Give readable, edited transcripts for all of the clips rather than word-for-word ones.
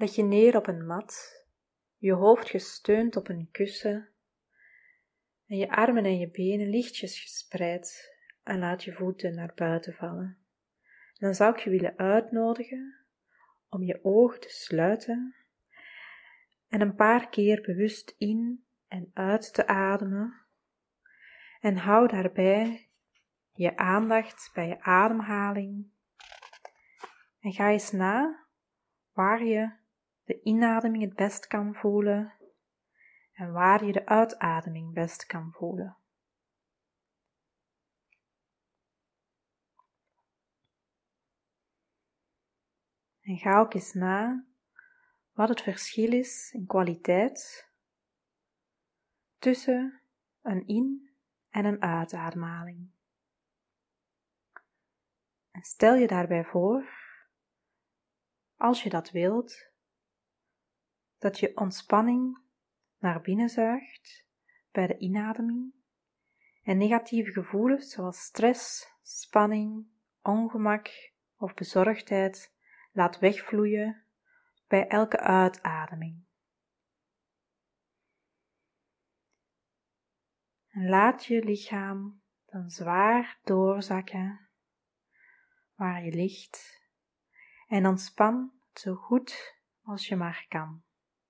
Leg je neer op een mat, je hoofd gesteund op een kussen en je armen en je benen lichtjes gespreid en laat je voeten naar buiten vallen. En dan zou ik je willen uitnodigen om je ogen te sluiten en een paar keer bewust in en uit te ademen en hou daarbij je aandacht bij je ademhaling en ga eens na waar je de inademing het best kan voelen en waar je de uitademing best kan voelen. En ga ook eens na wat het verschil is in kwaliteit tussen een in- en een uitademhaling. En stel je daarbij voor, als je dat wilt, dat je ontspanning naar binnen zuigt bij de inademing en negatieve gevoelens zoals stress, spanning, ongemak of bezorgdheid laat wegvloeien bij elke uitademing. En laat je lichaam dan zwaar doorzakken waar je ligt en ontspan het zo goed als je maar kan.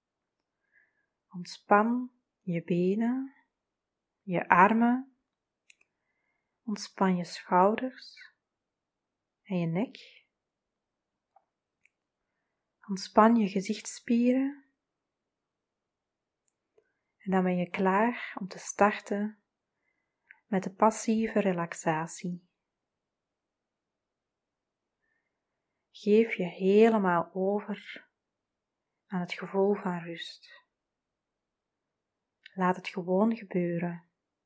Ontspan je benen, je armen, ontspan je schouders en je nek. Ontspan je gezichtsspieren en dan ben je klaar om te starten met de passieve relaxatie. Geef je helemaal over aan het gevoel van rust. Laat het gewoon gebeuren.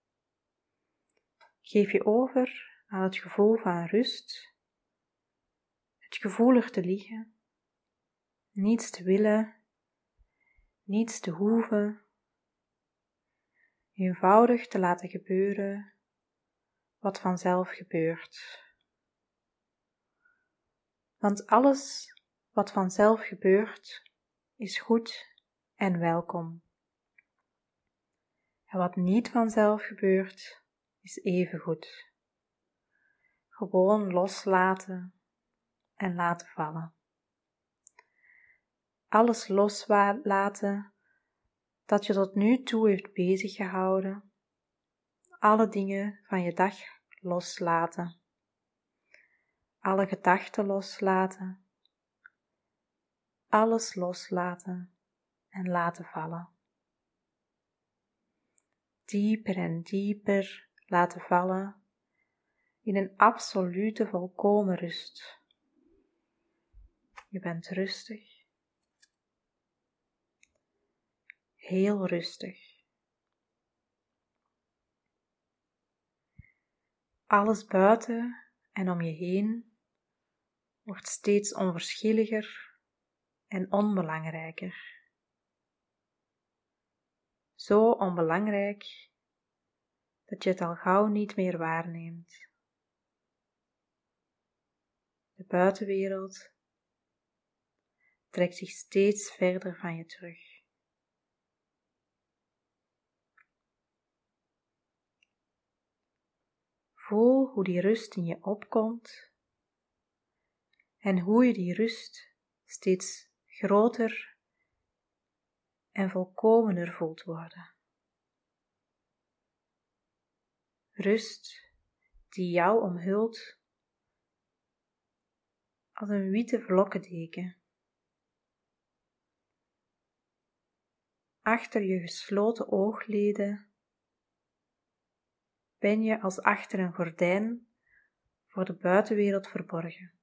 Geef je over aan het gevoel van rust, het gevoel er te liggen, niets te willen, niets te hoeven, eenvoudig te laten gebeuren wat vanzelf gebeurt. Want alles wat vanzelf gebeurt is goed en welkom. En wat niet vanzelf gebeurt is even goed. Gewoon loslaten en laten vallen. Alles loslaten dat je tot nu toe heeft bezig gehouden. Alle dingen van je dag loslaten. Alle gedachten loslaten. Alles loslaten en laten vallen. Dieper en dieper laten vallen in een absolute volkomen rust. Je bent rustig. Heel rustig. Alles buiten en om je heen wordt steeds onverschilliger en onbelangrijker. Zo onbelangrijk dat je het al gauw niet meer waarneemt. De buitenwereld trekt zich steeds verder van je terug. Voel hoe die rust in je opkomt en hoe je die rust steeds groter en volkomener voelt worden. Rust die jou omhult als een witte vlokkendeken. Achter je gesloten oogleden ben je als achter een gordijn voor de buitenwereld verborgen.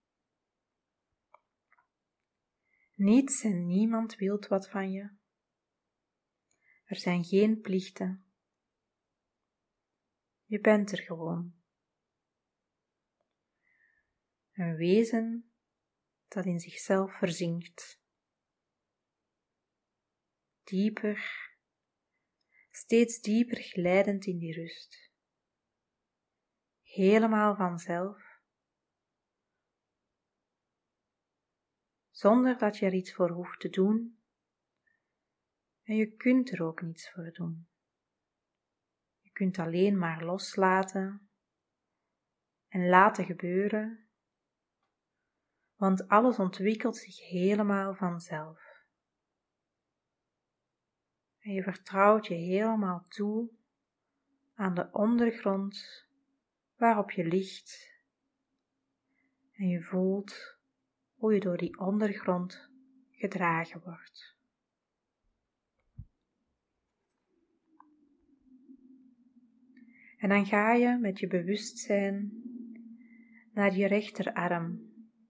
Niets en niemand wil wat van je. Er zijn geen plichten. Je bent er gewoon. Een wezen dat in zichzelf verzinkt. Dieper, steeds dieper glijdend in die rust. Helemaal vanzelf. zonder dat je er iets voor hoeft te doen. En je kunt er ook niets voor doen. Je kunt alleen maar loslaten en laten gebeuren, want alles ontwikkelt zich helemaal vanzelf. En je vertrouwt je helemaal toe aan de ondergrond waarop je ligt. En je voelt hoe je door die ondergrond gedragen wordt. En dan ga je met je bewustzijn naar je rechterarm.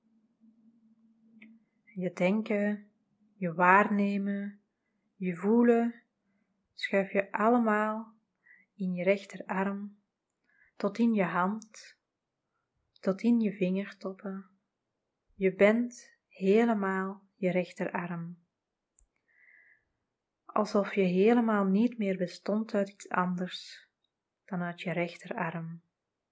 Je denken, je waarnemen, je voelen, schuif je allemaal in je rechterarm, tot in je hand, tot in je vingertoppen. Je bent helemaal je rechterarm. Alsof je helemaal niet meer bestond uit iets anders dan uit je rechterarm.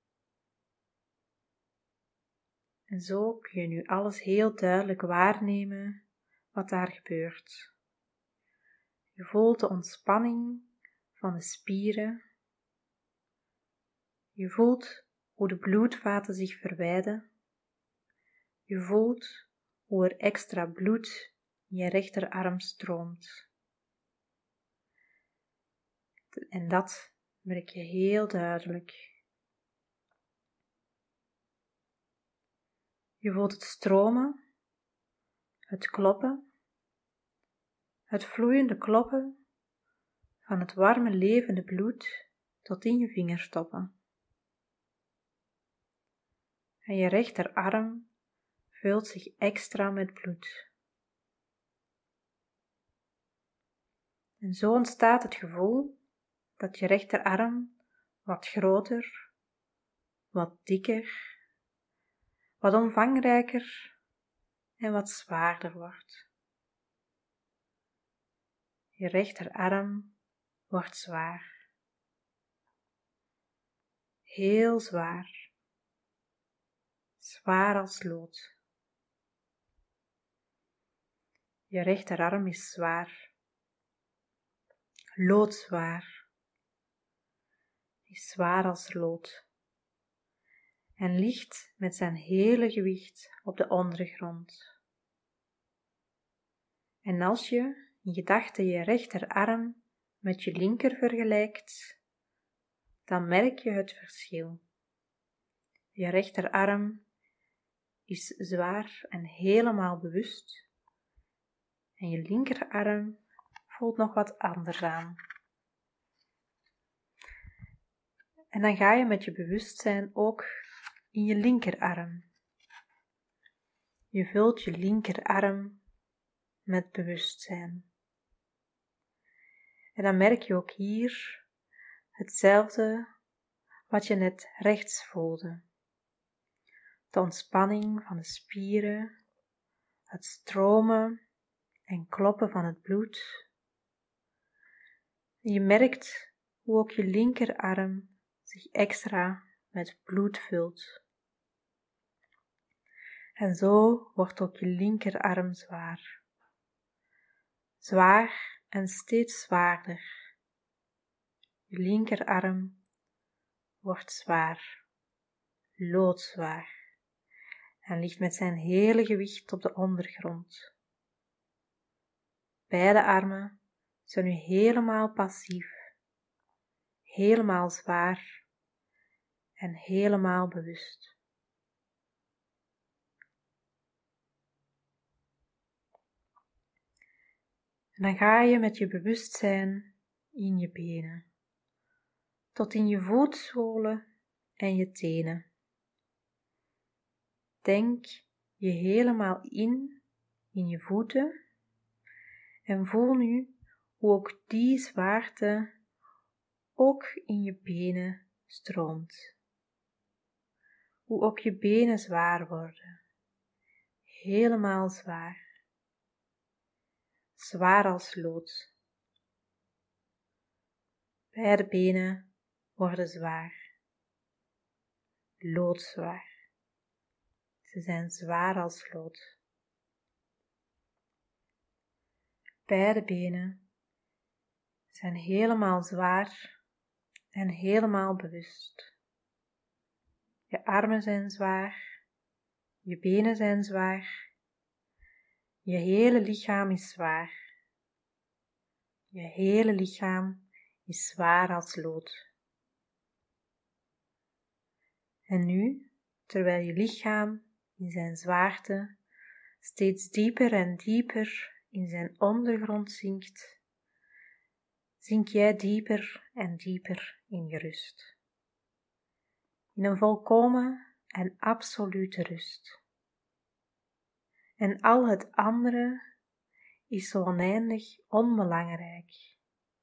En zo kun je nu alles heel duidelijk waarnemen wat daar gebeurt. Je voelt de ontspanning van de spieren. Je voelt hoe de bloedvaten zich verwijden. Je voelt hoe er extra bloed in je rechterarm stroomt. En dat merk je heel duidelijk. Je voelt het stromen, het kloppen, het vloeiende kloppen van het warme levende bloed tot in je vingertoppen. En je rechterarm vult zich extra met bloed. En zo ontstaat het gevoel dat je rechterarm wat groter, wat dikker, wat omvangrijker en wat zwaarder wordt. Je rechterarm wordt zwaar. Heel zwaar. Zwaar als lood. Je rechterarm is zwaar. Loodzwaar. Is zwaar als lood. En ligt met zijn hele gewicht op de ondergrond. En als je in gedachten je rechterarm met je linker vergelijkt, dan merk je het verschil. Je rechterarm is zwaar en helemaal bewust en je linkerarm voelt nog wat anders aan. En dan ga je met je bewustzijn ook in je linkerarm. Je vult je linkerarm met bewustzijn. En dan merk je ook hier hetzelfde wat je net rechts voelde. De ontspanning van de spieren, het stromen en kloppen van het bloed. En je merkt hoe ook je linkerarm zich extra met bloed vult. En zo wordt ook je linkerarm zwaar. Zwaar en steeds zwaarder. Je linkerarm wordt zwaar, loodzwaar en ligt met zijn hele gewicht op de ondergrond. Beide armen zijn nu helemaal passief, helemaal zwaar en helemaal bewust. En dan ga je met je bewustzijn in je benen, tot in je voetzolen en je tenen. Denk je helemaal in je voeten en voel nu hoe ook die zwaarte ook in je benen stroomt. Hoe ook je benen zwaar worden, helemaal zwaar. Zwaar als lood. Beide benen worden zwaar. Loodzwaar. Ze zijn zwaar als lood. beide benen zijn helemaal zwaar en helemaal bewust. Je armen zijn zwaar, je benen zijn zwaar, je hele lichaam is zwaar. Je hele lichaam is zwaar als lood. En nu, terwijl je lichaam in zijn zwaarte steeds dieper en dieper in zijn ondergrond zinkt, zink jij dieper en dieper in je rust. In een volkomen en absolute rust. En al het andere is zo oneindig onbelangrijk.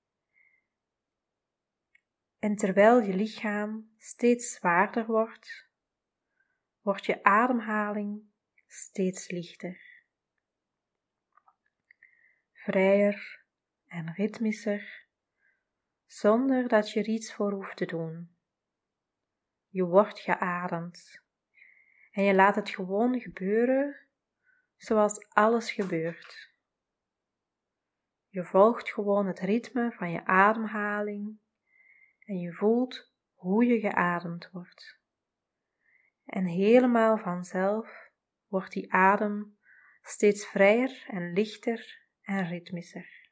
En terwijl je lichaam steeds zwaarder wordt, wordt je ademhaling steeds lichter. Vrijer en ritmischer, zonder dat je er iets voor hoeft te doen. Je wordt geademd en je laat het gewoon gebeuren zoals alles gebeurt. Je volgt gewoon het ritme van je ademhaling en je voelt hoe je geademd wordt. En helemaal vanzelf wordt die adem steeds vrijer en lichter en ritmischer.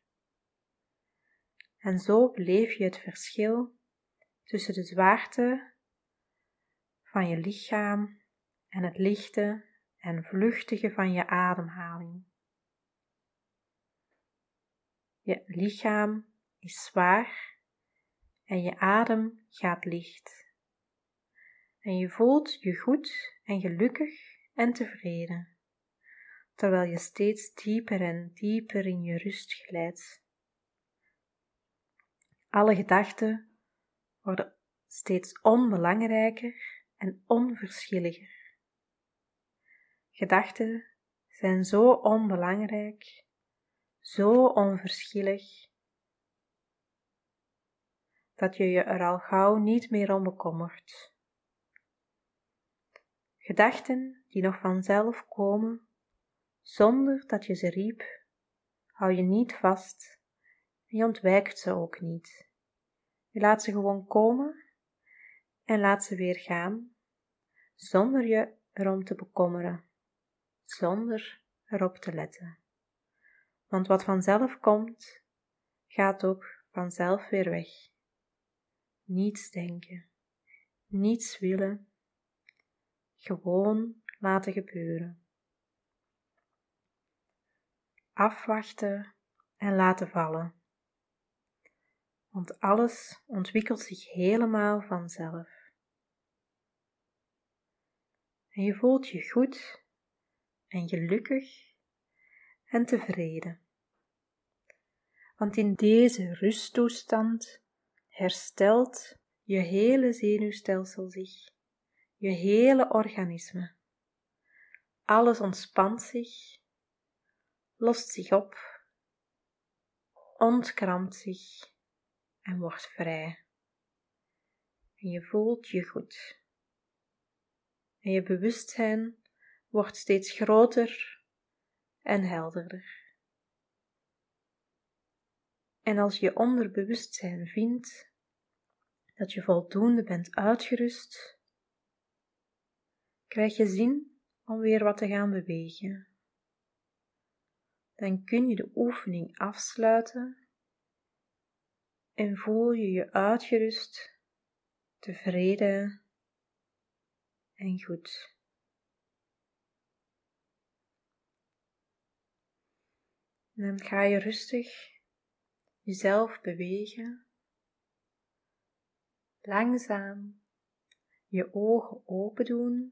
En zo beleef je het verschil tussen de zwaarte van je lichaam en het lichte en vluchtige van je ademhaling. Je lichaam is zwaar en je adem gaat licht. En je voelt je goed en gelukkig en tevreden, terwijl je steeds dieper en dieper in je rust glijdt. Alle gedachten worden steeds onbelangrijker en onverschilliger. Gedachten zijn zo onbelangrijk, zo onverschillig, dat je je er al gauw niet meer om bekommert. Gedachten die nog vanzelf komen, zonder dat je ze riep, hou je niet vast en je ontwijkt ze ook niet. Je laat ze gewoon komen en laat ze weer gaan, zonder je erom te bekommeren, zonder erop te letten. Want wat vanzelf komt, gaat ook vanzelf weer weg. Niets denken, niets willen, gewoon laten gebeuren. Afwachten en laten vallen. Want alles ontwikkelt zich helemaal vanzelf. En je voelt je goed en gelukkig en tevreden. Want in deze rusttoestand herstelt je hele zenuwstelsel zich, je hele organisme. Alles ontspant zich, lost zich op, ontkrampt zich en wordt vrij. En je voelt je goed. En je bewustzijn wordt steeds groter en helderder. En als je onderbewustzijn vindt dat je voldoende bent uitgerust, krijg je zin om weer wat te gaan bewegen. Dan kun je de oefening afsluiten en voel je je uitgerust, tevreden en goed. En dan ga je rustig jezelf bewegen, langzaam je ogen open doen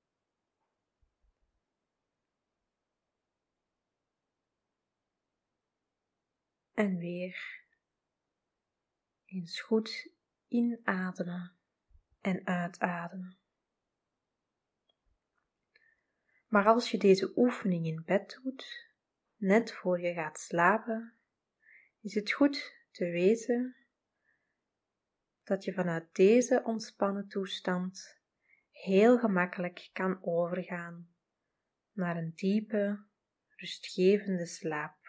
en weer eens goed inademen en uitademen. Maar als je deze oefening in bed doet, net voor je gaat slapen, is het goed te weten dat je vanuit deze ontspannen toestand heel gemakkelijk kan overgaan naar een diepe, rustgevende slaap.